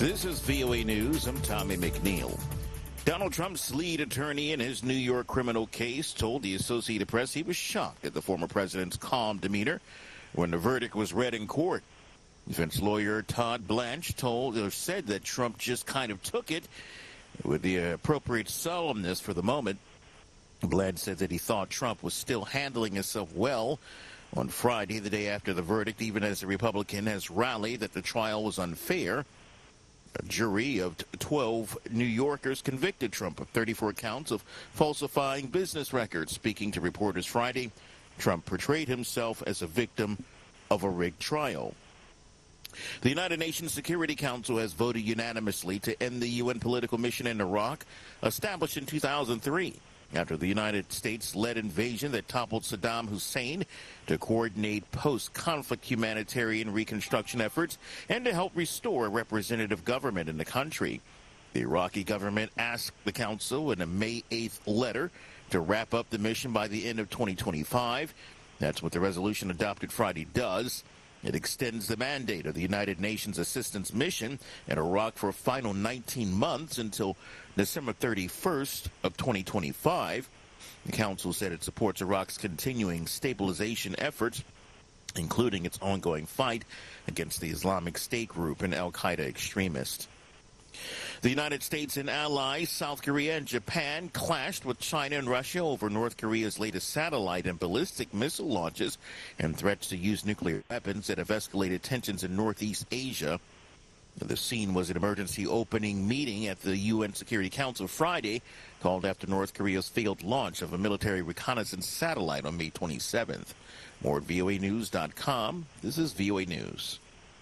This is VOA News. I'm Tommy McNeil. Donald Trump's lead attorney in his New York criminal case told the Associated Press he was shocked at the former president's calm demeanor when the verdict was read in court. Defense lawyer Todd Blanche said that Trump just kind of took it with the appropriate solemnness for the moment. Blanche said that he thought Trump was still handling himself well on Friday, the day after the verdict, even as the Republican has rallied that the trial was unfair. A jury of 12 New Yorkers convicted Trump of 34 counts of falsifying business records. Speaking to reporters Friday, Trump portrayed himself as a victim of a rigged trial. The United Nations Security Council has voted unanimously to end the UN political mission in Iraq, established in 2003. After the United States-led invasion that toppled Saddam Hussein, to coordinate post-conflict humanitarian reconstruction efforts and to help restore a representative government in the country. The Iraqi government asked the council in a May 8th letter to wrap up the mission by the end of 2025. That's what the resolution adopted Friday does. It extends the mandate of the United Nations Assistance Mission in Iraq for a final 19 months until December 31st of 2025. The council said it supports Iraq's continuing stabilization efforts, including its ongoing fight against the Islamic State group and al-Qaeda extremists. The United States and allies, South Korea and Japan, clashed with China and Russia over North Korea's latest satellite and ballistic missile launches and threats to use nuclear weapons that have escalated tensions in Northeast Asia. The scene was an emergency opening meeting at the UN Security Council Friday, called after North Korea's failed launch of a military reconnaissance satellite on May 27th. More at voanews.com. This is VOA News.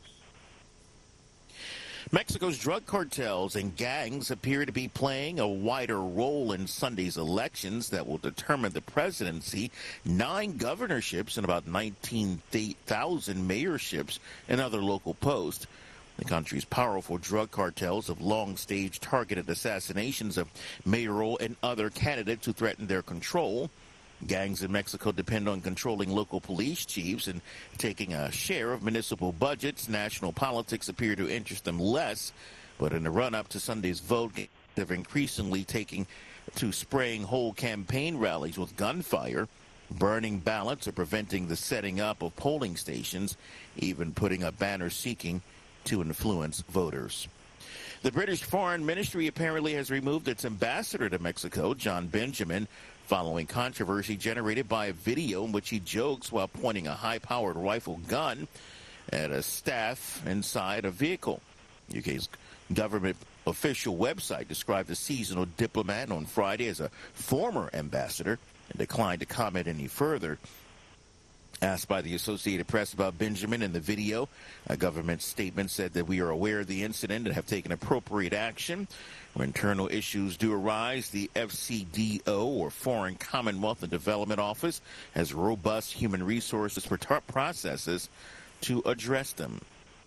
Mexico's drug cartels and gangs appear to be playing a wider role in Sunday's elections that will determine the presidency, 9 governorships, and about 19,000 mayorships and other local posts. The country's powerful drug cartels have long staged targeted assassinations of mayoral and other candidates who threaten their control. Gangs in Mexico depend on controlling local police chiefs and taking a share of municipal budgets. National politics appear to interest them less, but in the run-up to Sunday's vote, they're increasingly taking to spraying whole campaign rallies with gunfire, burning ballots or preventing the setting up of polling stations, even putting up banners seeking to influence voters. The British Foreign Ministry apparently has removed its ambassador to Mexico, John Benjamin, following controversy generated by a video in which he jokes while pointing a high-powered rifle gun at a staff inside a vehicle. UK's government official website described the seasonal diplomat on Friday as a former ambassador and declined to comment any further. Asked by the Associated Press about Benjamin in the video, a government statement said that we are aware of the incident and have taken appropriate action. When internal issues do arise, the FCDO, or Foreign Commonwealth and Development Office, has robust human resources processes to address them.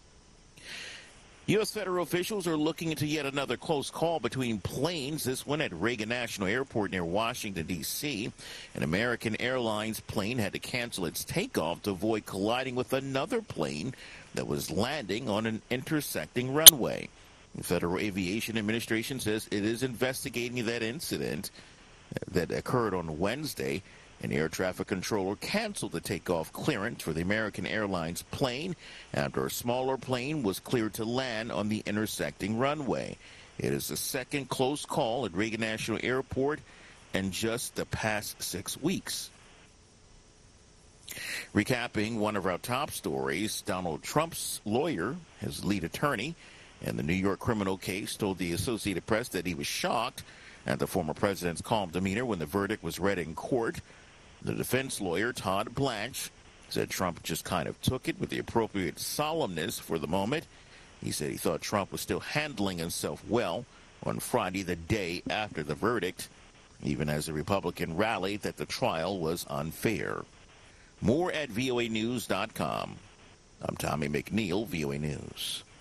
U.S. federal officials are looking into yet another close call between planes, this one at Reagan National Airport near Washington, D.C. An American Airlines plane had to cancel its takeoff to avoid colliding with another plane that was landing on an intersecting runway. The Federal Aviation Administration says it is investigating that incident that occurred on Wednesday. An air traffic controller canceled the takeoff clearance for the American Airlines plane after a smaller plane was cleared to land on the intersecting runway. It is the second close call at Reagan National Airport in just the past 6 weeks. Recapping one of our top stories, Donald Trump's lawyer, his lead attorney in the New York criminal case, told the Associated Press that he was shocked at the former president's calm demeanor when the verdict was read in court. The defense lawyer, Todd Blanche, said Trump just kind of took it with the appropriate solemnness for the moment. He said he thought Trump was still handling himself well on Friday, the day after the verdict, even as the Republican rallied that the trial was unfair. More at voanews.com. I'm Tommy McNeil, VOA News.